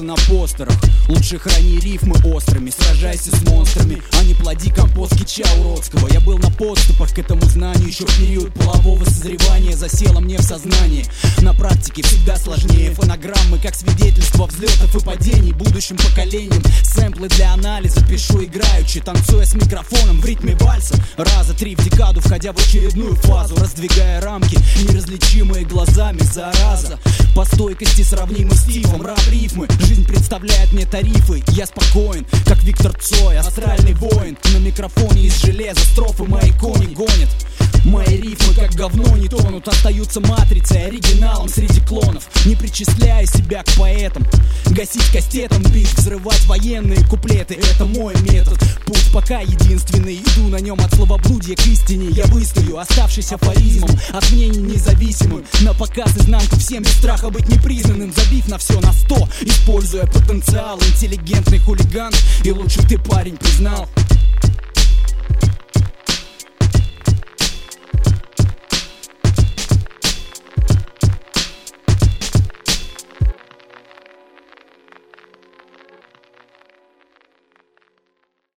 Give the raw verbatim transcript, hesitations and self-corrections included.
появляться на постерах. Лучше храни рифмы острыми, сражайся с монстрами, а не плоди компост кича уродского. Я был на подступах к этому знанию еще в период полового созревания. Засело мне в сознание, на практике всегда сложнее. Фонограммы как свидетельство взлетов и падений будущим поколениям. Сэмплы для анализа пишу играючи, танцуя с микрофоном в ритме вальса. Раза три в декаду, входя в очередную фазу, раздвигая рамки, неразличимые глазами, зараза. По стойкости сравнимы с тифом, рап рифмы. Жизнь представляет мне тарифы, я спокоен, как Виктор Цой, астральный воин. На микрофоне из железа строфы мои кони гонят. Мои рифмы как говно не тонут, остаются матрицей, оригиналом среди клонов. Не причисляя себя к поэтам, гасить кастетом бит, взрывать военные куплеты — это мой метод. Путь пока единственный, иду на нем от словоблудия к истине. Я выстою, оставшись афоризмом, от мнений независимым. На показ изнанку всем без страха быть непризнанным, забив на все на сто, используя потенциал. Интеллигентный хулиган, и лучше ты, парень, признал.